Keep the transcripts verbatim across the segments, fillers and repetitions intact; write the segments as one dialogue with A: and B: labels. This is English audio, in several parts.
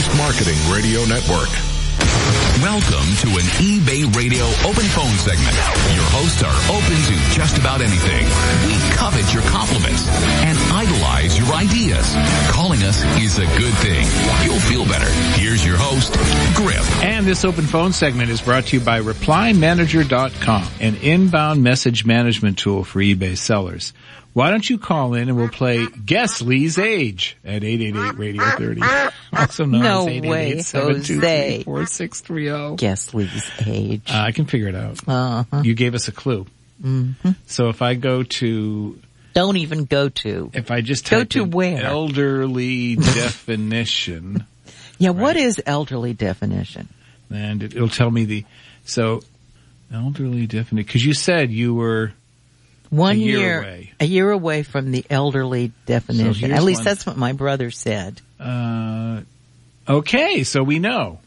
A: Marketing Radio Network. Welcome to an eBay Radio open phone segment. Your hosts are open to just about anything. We covet your compliments and idolize your ideas. Calling us is a good thing. You'll feel better. Here's your host, Griff.
B: And this open phone segment is brought to you by Reply Manager dot com, an inbound message management tool for eBay sellers. Why don't you call in and we'll play Guess Lee's Age at eight eight eight radio thirty. Also known
C: no
B: as eight eight eight, seven two three, four six three zero.
C: Guess Lee's age.
B: Uh, I can figure it out.
C: Uh-huh.
B: You gave us a clue.
C: Mm-hmm.
B: So if I go to...
C: Don't even go to.
B: If I just
C: go
B: type
C: to
B: in
C: where?
B: elderly definition.
C: Yeah,
B: right?
C: What is elderly definition?
B: And it, it'll tell me the... So, elderly definition... Because you said you were...
C: One
B: a year,
C: year
B: away.
C: A year away from the elderly definition.
B: So
C: At least
B: one.
C: that's what my brother said.
B: Uh, okay, so we know.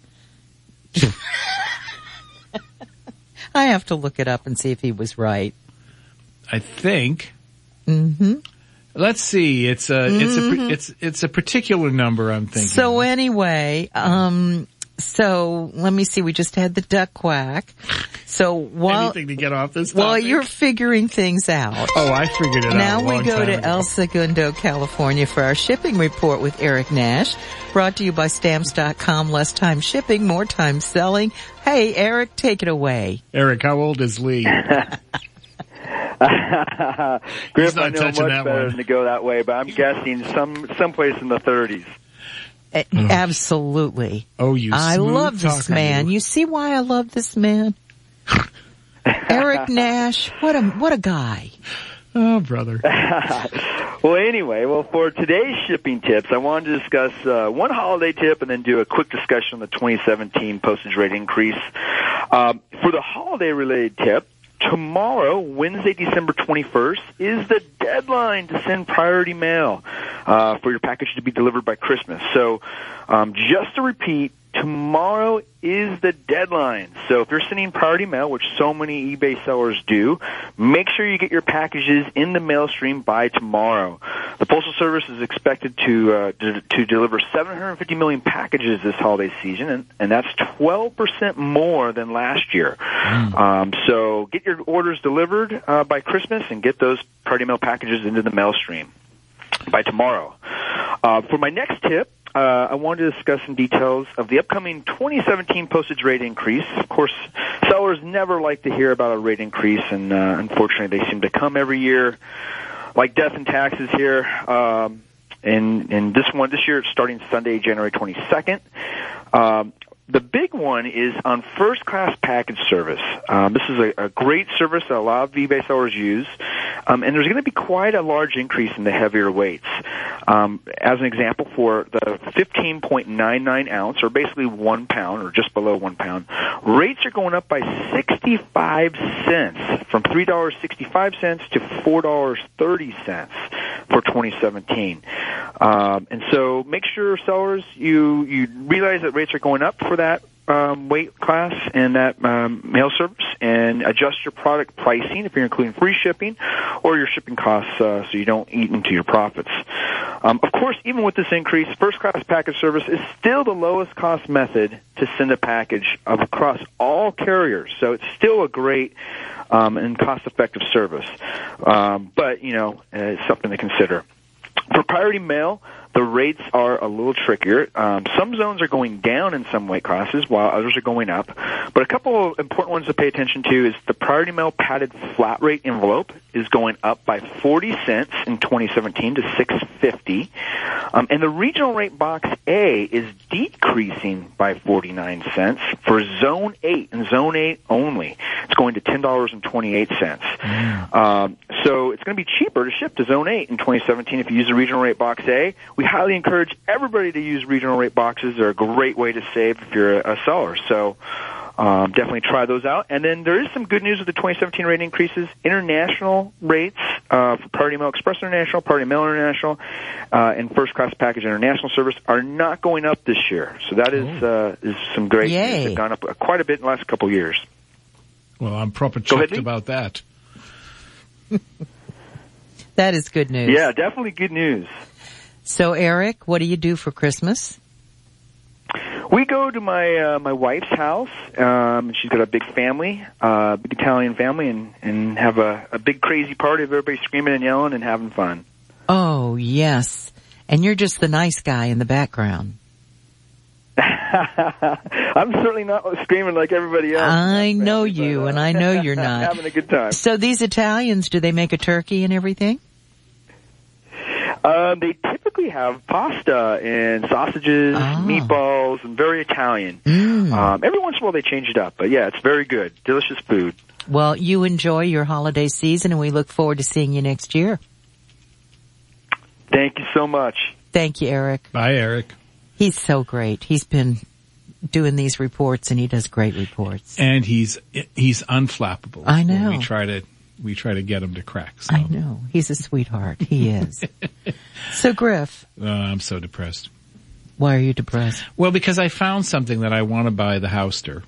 C: I have to look it up and see if he was right.
B: I think.
C: Mm-hmm.
B: Let's see. It's a
C: mm-hmm.
B: it's a it's it's a particular number. I'm thinking.
C: So anyway, um, so let me see. We just had the duck quack. So while
B: anything to get off this topic?
C: While you're figuring things out.
B: Oh, I figured it
C: now
B: out.
C: Now we go to
B: ago.
C: El Segundo, California for our shipping report with Eric Nash. Brought to you by Stamps dot com. Less time shipping, more time selling. Hey, Eric, take it away.
B: Eric, how old is Lee?
D: Griff, I know much better than to go that way, but I'm guessing some someplace in the thirties.
C: Uh, oh. Absolutely.
B: Oh, you
C: I love this man. You. you see why I love this man? Eric Nash, what a what a guy.
B: Oh, brother.
D: Well, anyway, well, for today's shipping tips, I wanted to discuss uh, one holiday tip and then do a quick discussion on the twenty seventeen postage rate increase. Um, for the holiday-related tip, tomorrow, Wednesday, December twenty-first, is the deadline to send priority mail uh, for your package to be delivered by Christmas. So um, just to repeat, tomorrow is the deadline. So if you're sending priority mail, which so many eBay sellers do, make sure you get your packages in the mail stream by tomorrow. The Postal Service is expected to uh, to, to deliver seven hundred fifty million packages this holiday season, and, and that's twelve percent more than last year. Mm. Um, so get your orders delivered uh, by Christmas and get those priority mail packages into the mail stream by tomorrow. Uh, for my next tip, Uh, I wanted to discuss some details of the upcoming twenty seventeen postage rate increase. Of course, sellers never like to hear about a rate increase, and uh, unfortunately, they seem to come every year, like death and taxes here. Um, and, and this one, this year, it's starting Sunday, January twenty-second. Um, The big one is on first-class package service. Um, this is a, a great service that a lot of eBay sellers use, um, and there's going to be quite a large increase in the heavier weights. Um, as an example, for the fifteen point nine nine ounce, or basically one pound, or just below one pound, rates are going up by sixty-five cents, from three dollars and sixty-five cents to four dollars and thirty cents for twenty seventeen. Um, and so make sure, sellers, you, you realize that rates are going up for that um, weight class and that um, mail service, and adjust your product pricing if you're including free shipping or your shipping costs uh, so you don't eat into your profits. Um, of course, even with this increase, first-class package service is still the lowest cost method to send a package of across all carriers, so it's still a great um, and cost-effective service. Um, but, you know, uh, it's something to consider. For priority mail, the rates are a little trickier. Um, some zones are going down in some weight classes, while others are going up. But a couple of important ones to pay attention to is the priority mail padded flat rate envelope is going up by forty cents in twenty seventeen to six fifty, um, and the regional rate box A is decreasing by forty-nine cents for Zone eight and Zone eight only. It's going to ten dollars and twenty-eight cents. Mm. Um, so it's going to be cheaper to ship to Zone eight in twenty seventeen if you use the regional rate box A. We highly encourage everybody to use regional rate boxes. They're a great way to save if you're a seller. So um, definitely try those out. And then there is some good news with the twenty seventeen rate increases. International rates uh, for Priority Mail Express International, Priority Mail International, uh, and First Class Package International Service are not going up this year. So that is uh, is some great
C: Yay.
D: news. They've gone up quite a bit in the last couple of years.
B: Well, I'm proper chuffed about that.
C: That is good news.
D: Yeah, definitely good news.
C: So, Eric, what do you do for Christmas?
D: We go to my uh, my wife's house. Um, she's got a big family, uh, big Italian family, and, and have a, a big crazy party of everybody screaming and yelling and having fun.
C: Oh, yes. And you're just the nice guy in the background.
D: I'm certainly not screaming like everybody else.
C: I know
D: family,
C: you,
D: but, uh,
C: and I know you're not.
D: Having a good time.
C: So these Italians, do they make a turkey and everything?
D: Um, they typically have pasta and sausages,
C: Ah.
D: meatballs, and very Italian.
C: Mm.
D: Um, every once in a while they change it up, but yeah, it's very good. Delicious food.
C: Well, you enjoy your holiday season, and we look forward to seeing you next year.
D: Thank you so much.
C: Thank you, Eric.
B: Bye, Eric.
C: He's so great. He's been doing these reports, and he does great reports.
B: And he's he's unflappable.
C: I know.
B: We try to we try to get him to crack. So.
C: I know. He's a sweetheart. He is. So, Griff,
B: Uh, I'm so depressed.
C: why are you depressed?
B: Well, because I found something that I want to buy the Houster,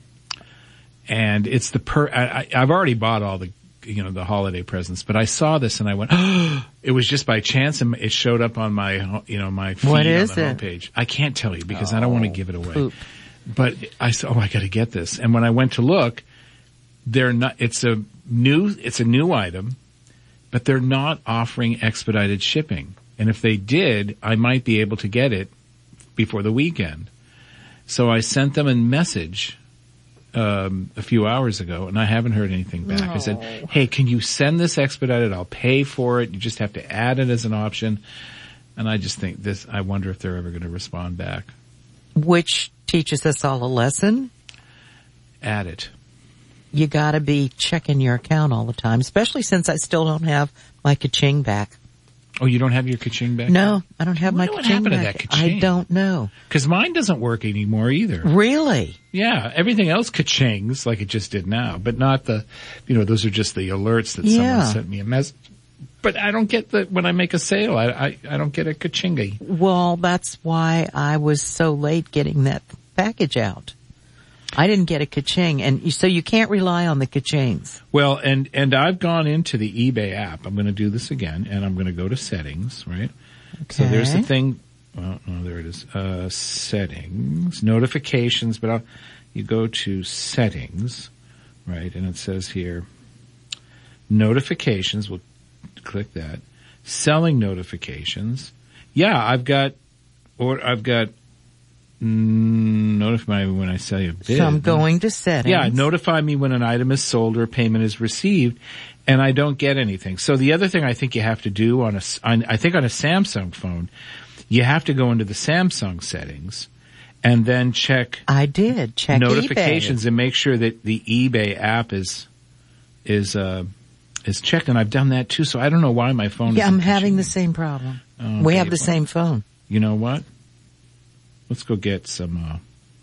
B: and it's the per. I, I, I've already bought all the you know the holiday presents, but I saw this and I went, oh, it was just by chance, and it showed up on my you know my feed
C: What
B: on
C: is
B: the
C: it?
B: homepage. I can't tell you because I don't want to give it away.
C: Poop.
B: But I said, oh, I got to get this, and when I went to look, they're not. It's a new. It's a new item, but they're not offering expedited shipping. And if they did, I might be able to get it before the weekend. So I sent them a message um, a few hours ago, and I haven't heard anything back.
C: No.
B: I said, hey, can you send this expedited? I'll pay for it. You just have to add it as an option. And I just think this, I wonder if they're ever going to respond back.
C: Which teaches us all a lesson.
B: Add it.
C: You gotta be checking your account all the time, especially since I still don't have my ka-ching back.
B: Oh, you don't have your ka-ching back?
C: No, I don't have
B: I
C: my
B: wonder what
C: ka-ching
B: happened to
C: back.
B: that ka-ching.
C: I don't know.
B: Because mine doesn't work anymore either.
C: Really?
B: Yeah, everything else ka-chings like it just did now, but not the, you know, those are just the alerts that
C: Yeah.
B: someone sent me a message. But I don't get the, when I make a sale, I, I, I don't get a ka-chingy.
C: Well, that's why I was so late getting that package out. I didn't get a ka-ching, and you, so you can't rely on the ka-chings.
B: Well, and, and I've gone into the eBay app. I'm going to do this again, and I'm going to go to settings, right?
C: Okay.
B: So there's the thing, well, no, there it is, uh, settings, notifications, but I'll, you go to settings, right, and it says here, notifications, we'll click that, selling notifications. Yeah, I've got, or I've got, Mm, notify me when I sell you a bid.
C: So I'm going to settings.
B: Yeah, notify me when an item is sold or a payment is received, and I don't get anything. So the other thing I think you have to do on a, on, I think on a Samsung phone, you have to go into the Samsung settings and then check
C: I did check
B: notifications
C: eBay.
B: and make sure that the eBay app is is uh is checked. And I've done that too. So I don't know why my phone.
C: Yeah,
B: isn't
C: I'm having the
B: pushing
C: same problem.
B: me.
C: We
B: Okay,
C: have the
B: well,
C: same phone.
B: You know what? Let's go get some. uh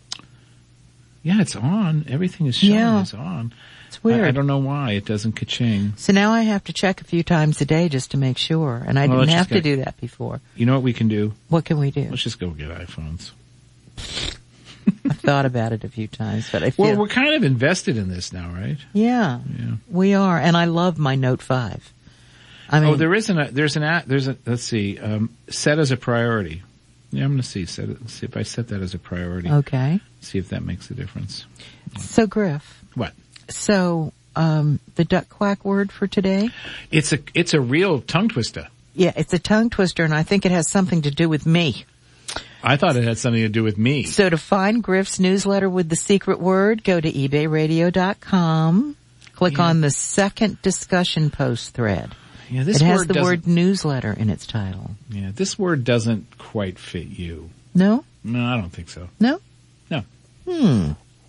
B: Yeah, it's on. Everything is showing
C: Yeah.
B: it's on.
C: It's weird.
B: I, I don't know why it doesn't ka-ching.
C: So now I have to check a few times a day just to make sure, and I
B: Well,
C: didn't
B: let's
C: have
B: just
C: to
B: get-
C: do that before.
B: You know what we can do?
C: What can we do?
B: Let's just go get iPhones.
C: I've thought about it a few times, but I feel
B: Well, we're kind of invested in this now, right?
C: yeah,
B: Yeah.
C: we are, and I love my Note five. I mean,
B: Oh, there isn't a, there's an app, there's a, let's see, um, set as a priority. Yeah, I'm going to see, set it, see if I set that as a priority.
C: okay.
B: See if that makes a difference.
C: So Griff,
B: What?
C: so um, the duck quack word for today?
B: It's a, it's a real tongue twister.
C: Yeah, it's a tongue twister, and I think it has something to do with me.
B: I thought it had something to do with me.
C: So to find Griff's newsletter with the secret word, go to ebay radio dot com. Click
B: Yeah.
C: on the second discussion post thread.
B: Yeah, this
C: It has
B: word
C: the
B: doesn't-
C: word newsletter in its title.
B: Yeah, this word doesn't quite fit you.
C: No?
B: No, I don't think so.
C: No?
B: No.
C: Hmm.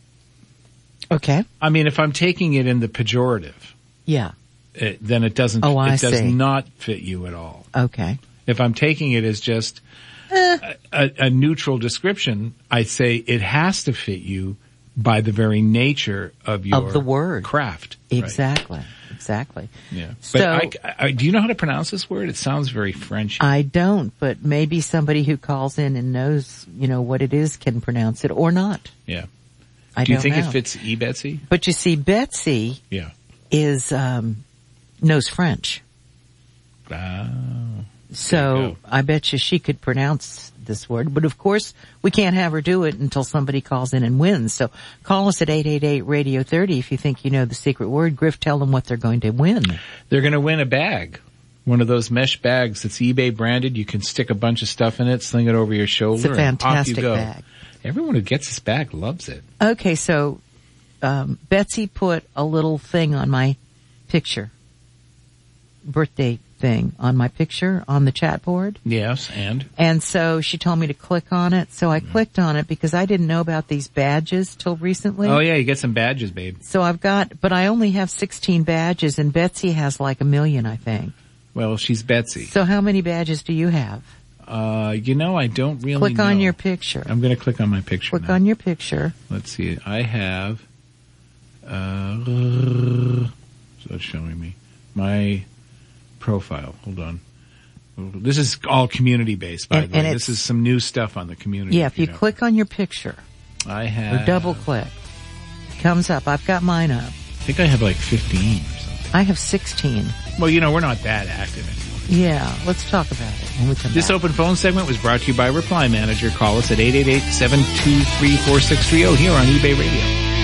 C: Okay.
B: I mean, if I'm taking it in the pejorative,
C: Yeah.
B: it, then it doesn't,
C: Oh, I
B: it does
C: see.
B: not fit you at all.
C: Okay.
B: If I'm taking it as just
C: Eh.
B: a, a, a neutral description, I'd say it has to fit you by the very nature of your
C: Of the word.
B: craft. Right.
C: Exactly. Exactly.
B: Yeah. But
C: So
B: I, I, do you know how to pronounce this word? It sounds very French.
C: I don't, but maybe somebody who calls in and knows, you know, what it is can pronounce it or not.
B: yeah.
C: I
B: Do you
C: don't
B: think
C: know.
B: it fits E. Betsy?
C: But you see, Betsy
B: Yeah.
C: is um knows French.
B: Ah.
C: So I bet you she could pronounce this word. But of course, we can't have her do it until somebody calls in and wins. So call us at eight eight eight, radio thirty if you think you know the secret word. Griff, tell them what they're going to win.
B: They're going to win a bag. One of those mesh bags that's eBay branded. You can stick a bunch of stuff in it, sling it over your shoulder,
C: it's a fantastic
B: and off you go.
C: Bag.
B: Everyone who gets this bag loves it.
C: Okay, so um, Betsy put a little thing on my picture, birthday thing on my picture on the chat board.
B: Yes, and?
C: And so she told me to click on it, so I mm. clicked on it because I didn't know about these badges till recently.
B: Oh yeah, you get some badges, babe.
C: So I've got, but I only have sixteen badges and Betsy has like a million, I think.
B: Well, she's Betsy.
C: So how many badges do you have?
B: Uh, you know, I don't really
C: Click
B: know.
C: on your picture.
B: I'm going to click on my picture
C: Click
B: now.
C: on your picture.
B: Let's see. I have, uh, so it's showing me my profile. Hold on. This is all community based, by
C: and,
B: the way.
C: And
B: this is some new stuff on the community.
C: Yeah, if you,
B: you know.
C: click on your picture.
B: I have.
C: Or double click. It comes up. I've got mine up.
B: I think I have like fifteen or something.
C: I have sixteen.
B: Well, you know, we're not that active anymore.
C: Yeah, let's talk about it when we come
B: This
C: back.
B: open phone segment was brought to you by Reply Manager. Call us at eight eight eight, seven two three, four six three zero here on eBay Radio.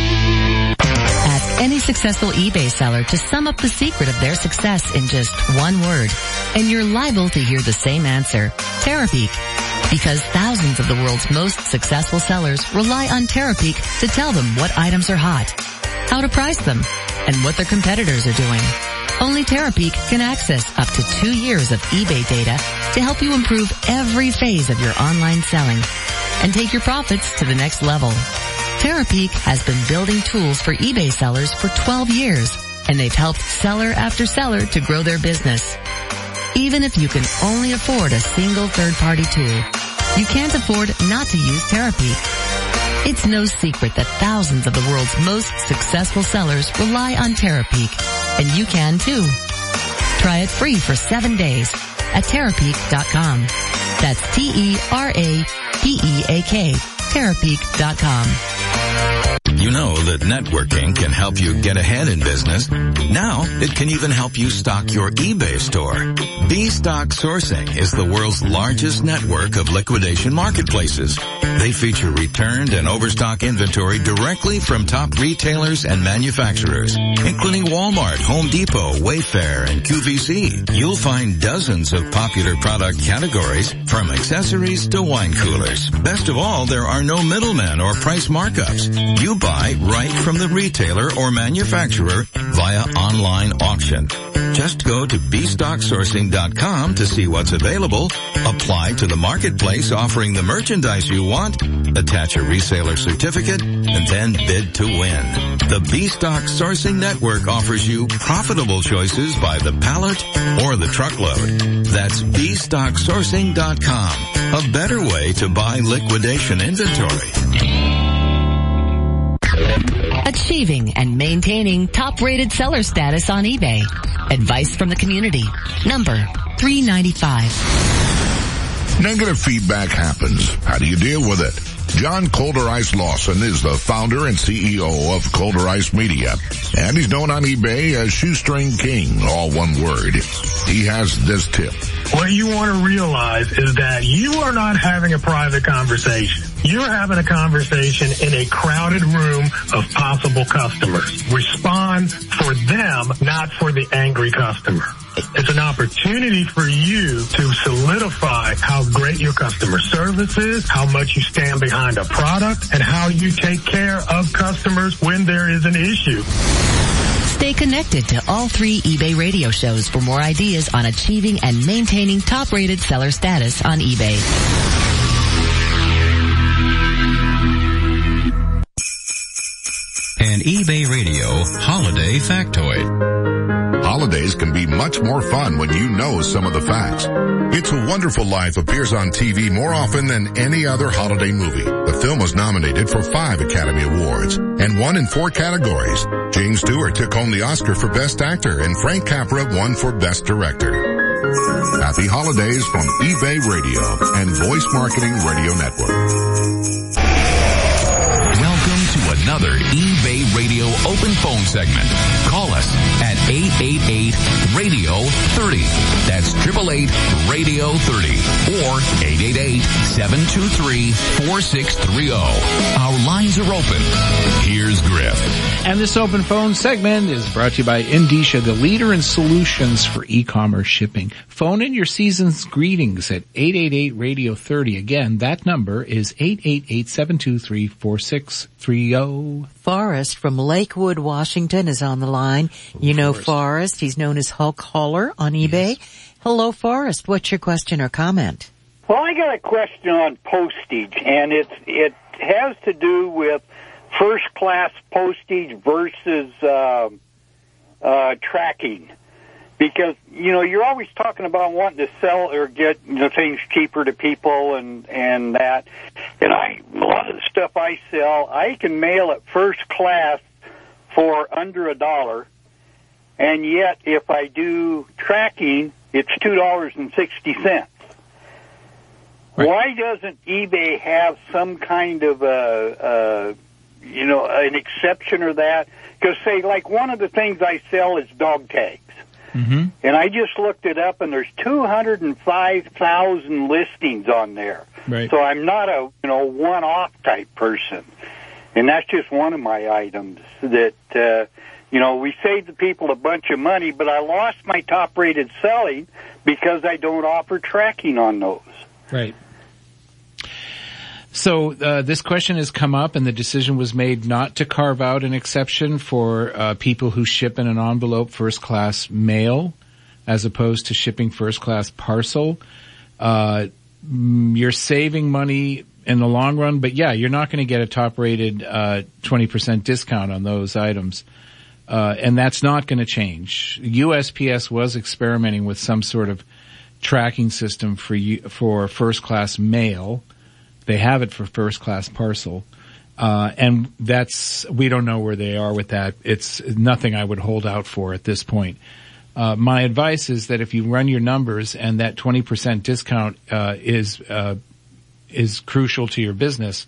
E: Ask any successful eBay seller to sum up the secret of their success in just one word, and you're liable to hear the same answer: Terapeak. Because thousands of the world's most successful sellers rely on Terapeak to tell them what items are hot, how to price them, and what their competitors are doing. Only Terapeak can access up to two years of eBay data to help you improve every phase of your online selling and take your profits to the next level. Terapeak has been building tools for eBay sellers for twelve years, and they've helped seller after seller to grow their business. Even if you can only afford a single third-party tool, you can't afford not to use Terapeak. It's no secret that thousands of the world's most successful sellers rely on Terapeak, and you can too. Try it free for seven days at Terapeak dot com. That's T E R A P E A K, Terapeak dot com.
A: You know that networking can help you get ahead in business. Now, it can even help you stock your eBay store. B-Stock Sourcing is the world's largest network of liquidation marketplaces. They feature returned and overstock inventory directly from top retailers and manufacturers, including Walmart, Home Depot, Wayfair, and Q V C. You'll find dozens of popular product categories, from accessories to wine coolers. Best of all, there are no middlemen or price markups. You buy right from the retailer or manufacturer via online auction. Just go to B stock sourcing dot com to see what's available, apply to the marketplace offering the merchandise you want, attach a reseller certificate, and then bid to win. The B-Stock Sourcing Network offers you profitable choices by the pallet or the truckload. That's B stock sourcing dot com, a better way to buy liquidation inventory.
E: Achieving and maintaining top-rated seller status on eBay. Advice from the community. Number three ninety-five.
F: Negative feedback happens. How do you deal with it? John Coulter-Ice Lawson is the founder and C E O of Coulter-Ice Media, and he's known on eBay as Shoestring King, all one word. He has this tip.
G: What you want to realize is that you are not having a private conversation. You're having a conversation in a crowded room of possible customers. Respond for them, not for the angry customer. It's an opportunity for you to solidify how great your customer service is, how much you stand behind a product, and how you take care of customers when there is an issue.
E: Stay connected to all three eBay radio shows for more ideas on achieving and maintaining top-rated seller status on eBay.
A: An eBay Radio Holiday Factoid.
F: Holidays can be much more fun when you know some of the facts. It's a Wonderful Life appears on T V more often than any other holiday movie. The film was nominated for five Academy Awards and won in four categories. James Stewart took home the Oscar for Best Actor, and Frank Capra won for Best Director. Happy holidays from eBay Radio and Voice Marketing Radio Network.
A: Welcome to another eBay Radio open phone segment. Call us at eight eight eight, radio thirty. That's eight eight eight, radio thirty. Or eight eight eight, seven two three, four six three zero. Our lines are open. Here's Griff.
B: And this open phone segment is brought to you by Indicia, the leader in solutions for e-commerce shipping. Phone in your season's greetings at eight eight eight, radio thirty. Again, that number is eight eight eight, seven two three, four six three zero.
C: Forrest from Lakewood, Washington is on the line. You know Forrest. Forrest. He's known as Hulk Hauler on eBay. Yes. Hello, Forrest. What's your question or comment?
H: Well, I got a question on postage, and it's it has to do with first-class postage versus uh, uh, tracking. Because, you know, you're always talking about wanting to sell or get, you know, things cheaper to people and, and that. And I, a lot of the stuff I sell, I can mail it first class for under a dollar. And yet, if I do tracking, it's two dollars and sixty cents. Right. Why doesn't eBay have some kind of a, a, you know, an exception or that? Because, say, like one of the things I sell is dog tags. Mm-hmm. And I just looked it up, and there's two hundred five thousand listings on there.
B: Right.
H: So I'm not a, you know, one-off type person. And that's just one of my items that, uh, you know, we saved the people a bunch of money, but I lost my top-rated selling because I don't offer tracking on those.
B: Right. So uh, this question has come up, and the decision was made not to carve out an exception for uh, people who ship in an envelope first-class mail as opposed to shipping first-class parcel. Uh, you're saving money in the long run, but yeah, you're not going to get a top-rated uh, twenty percent discount on those items. Uh, and that's not going to change. U S P S was experimenting with some sort of tracking system for for first-class mail. They have it for first-class parcel. Uh, and that's, we don't know where they are with that. It's nothing I would hold out for at this point. Uh, my advice is that if you run your numbers and that twenty percent discount, uh, is, uh, is crucial to your business,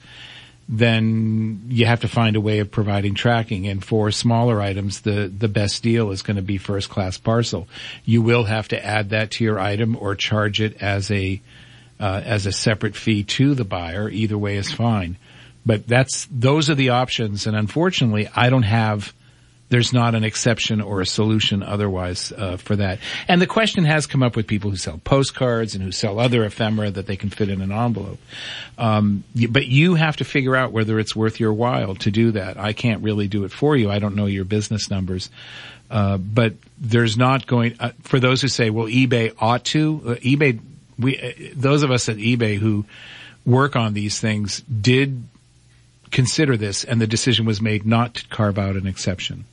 B: then you have to find a way of providing tracking. And for smaller items, the, the best deal is going to be first-class parcel. You will have to add that to your item or charge it as a, Uh, as a separate fee to the buyer. Either way is fine. But that's, those are the options, and unfortunately, I don't have, there's not an exception or a solution otherwise, uh, for that. And the question has come up with people who sell postcards and who sell other ephemera that they can fit in an envelope. Um, but you have to figure out whether it's worth your while to do that. I can't really do it for you. I don't know your business numbers. Uh, but there's not going, uh, for those who say, well, eBay ought to, uh, eBay, We, those of us at eBay who work on these things did consider this, and the decision was made not to carve out an exception.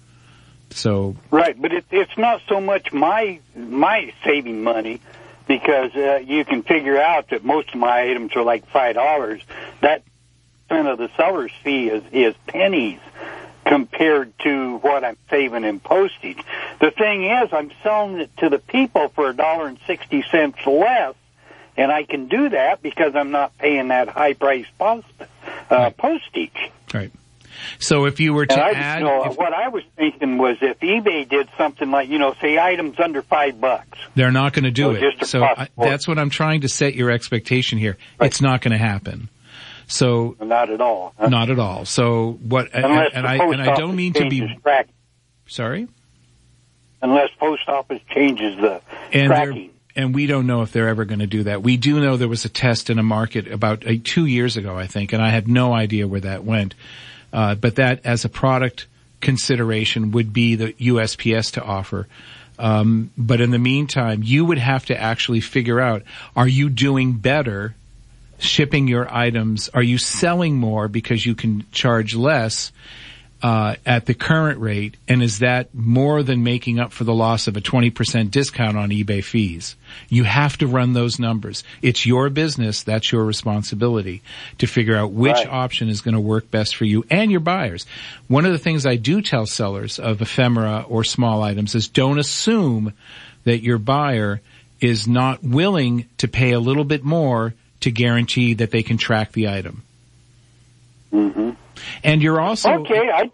B: So
H: right, but it, it's not so much my my saving money because uh, you can figure out that most of my items are like five dollars. That percent of the seller's fee is is pennies compared to what I'm saving in postage. The thing is, I'm selling it to the people for a dollar and sixty cents less. And I can do that because I'm not paying that high price post, uh,
B: right.
H: postage.
B: Right. So if you were to
H: and I,
B: add,
H: you know,
B: if,
H: what I was thinking was if eBay did something like, you know, say items under five bucks,
B: they're not going to do
H: so
B: it. So I, that's what I'm trying to set your expectation here. Right. It's not going to happen. So
H: not at all. Huh?
B: Not at all. So what?
H: Unless
B: and, and
H: the
B: I
H: post
B: and I don't mean to be.
H: Tracking.
B: Sorry.
H: Unless post office changes the
B: and
H: tracking.
B: And we don't know if they're ever going to do that. We do know there was a test in a market about uh, two years ago, I think, and I had no idea where that went. Uh, but that, as a product consideration, would be the U S P S to offer. Um, but in the meantime, you would have to actually figure out, are you doing better shipping your items? Are you selling more because you can charge less Uh, at the current rate, and is that more than making up for the loss of a twenty percent discount on eBay fees? You have to run those numbers. It's your business. That's your responsibility to figure out which
H: right.
B: option is going to work best for you and your buyers. One of the things I do tell sellers of ephemera or small items is don't assume that your buyer is not willing to pay a little bit more to guarantee that they can track the item.
H: Mm-hmm.
B: And you're also
H: okay. I just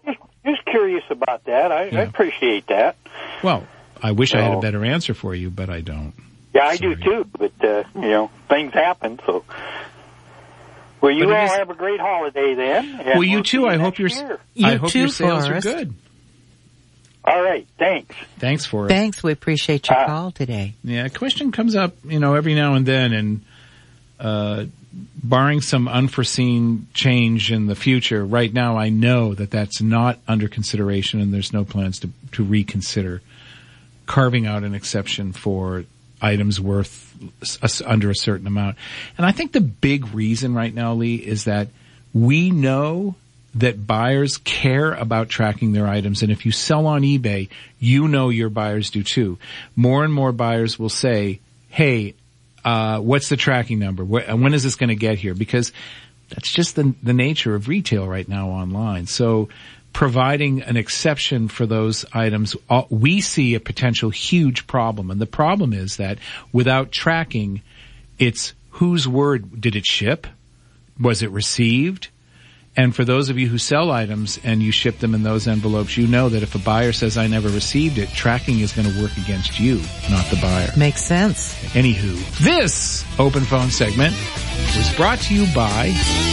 H: just curious about that. I,
B: Yeah.
H: I appreciate that.
B: Well, I wish I had a
H: So-
B: better answer for you, but I don't.
H: Yeah, I
B: Sorry.
H: do too, but, uh, you know, things happen, so. Well, you
B: But it
H: all
B: is-
H: have a great holiday then. and
B: Well, you
H: we'll
B: too.
H: see
B: I
H: next
B: hope your
H: year.
C: You
B: I hope
C: too,
B: your sales
C: Forrest.
B: are good.
H: All right, thanks.
B: Thanks for it.
C: Thanks. We appreciate your
H: Uh,
C: call today.
B: Yeah, a question comes up, you know, every now and then, and uh, barring some unforeseen change in the future, right now I know that that's not under consideration, and there's no plans to to reconsider carving out an exception for items worth s- under a certain amount. And I think the big reason right now, Lee, is that we know that buyers care about tracking their items. And if you sell on eBay, you know your buyers do too. More and more buyers will say, hey, uh, what's the tracking number? Wh- When is this going to get here? Because that's just the, the nature of retail right now online. So providing an exception for those items, uh, we see a potential huge problem. And the problem is that without tracking, it's whose word did it ship? Was it received? And for those of you who sell items and you ship them in those envelopes, you know that if a buyer says, I never received it, tracking is going to work against you, not the buyer.
C: Makes sense.
B: Anywho, this open phone segment was brought to you by...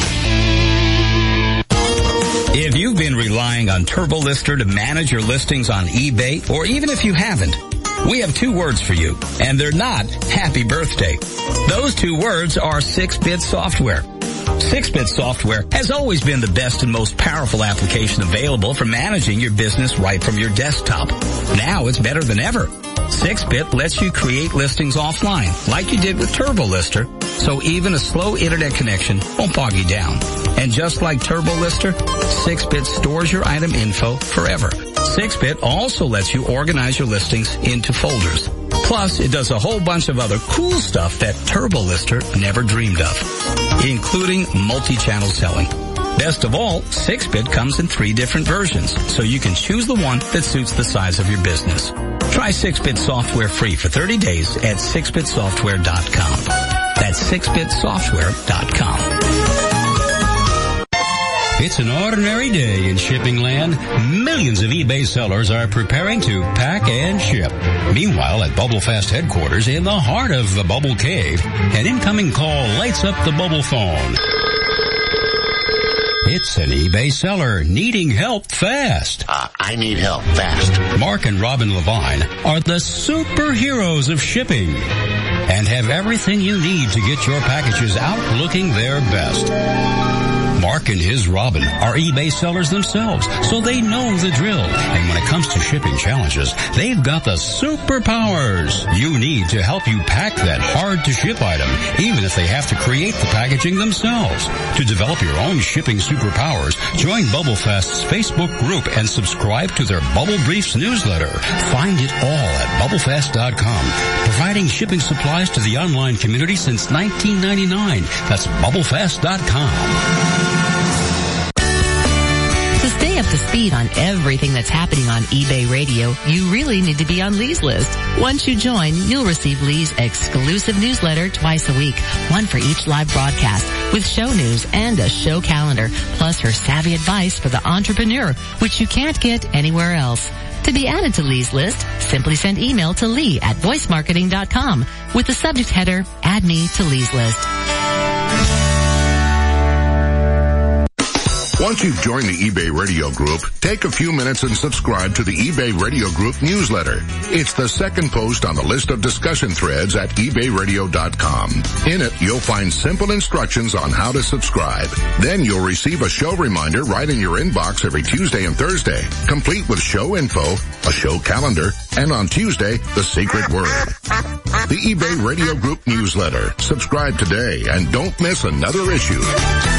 I: If you've been relying on TurboLister to manage your listings on eBay, or even if you haven't, we have two words for you, and they're not happy birthday. Those two words are six bit software. six bit software has always been the best and most powerful application available for managing your business right from your desktop. Now it's better than ever. six bit lets you create listings offline, like you did with TurboLister, so even a slow internet connection won't bog you down. And just like TurboLister, six bit stores your item info forever. six bit also lets you organize your listings into folders. Plus, it does a whole bunch of other cool stuff that TurboLister never dreamed of, including multi-channel selling. Best of all, six bit comes in three different versions, so you can choose the one that suits the size of your business. Try six bit software free for thirty days at six bit software dot com. That's six bit software dot com.
J: It's an ordinary day in shipping land. Millions of eBay sellers are preparing to pack and ship. Meanwhile, at BubbleFast headquarters in the heart of the Bubble Cave, an incoming call lights up the bubble phone. It's an eBay seller needing help fast.
K: Uh, I need help fast.
J: Mark and Robin Levine are the superheroes of shipping and have everything you need to get your packages out looking their best. Mark and his Robin are eBay sellers themselves, so they know the drill. And when it comes to shipping challenges, they've got the superpowers you need to help you pack that hard-to-ship item, even if they have to create the packaging themselves. To develop your own shipping superpowers, join BubbleFast's Facebook group and subscribe to their Bubble Briefs newsletter. Find it all at bubble fast dot com, providing shipping supplies to the online community since nineteen ninety-nine. That's bubble fast dot com.
E: To stay up to speed on everything that's happening on eBay Radio, you really need to be on Lee's list. Once you join, you'll receive Lee's exclusive newsletter twice a week, one for each live broadcast, with show news and a show calendar, plus her savvy advice for the entrepreneur, which you can't get anywhere else. To be added to Lee's list, simply send email to Lee at voice marketing dot com with the subject header, Add Me to Lee's List.
F: Once you've joined the eBay Radio Group, take a few minutes and subscribe to the eBay Radio Group newsletter. It's the second post on the list of discussion threads at ebay radio dot com. In it, you'll find simple instructions on how to subscribe. Then you'll receive a show reminder right in your inbox every Tuesday and Thursday, complete with show info, a show calendar, and on Tuesday, the secret word. The eBay Radio Group newsletter. Subscribe today and don't miss another issue.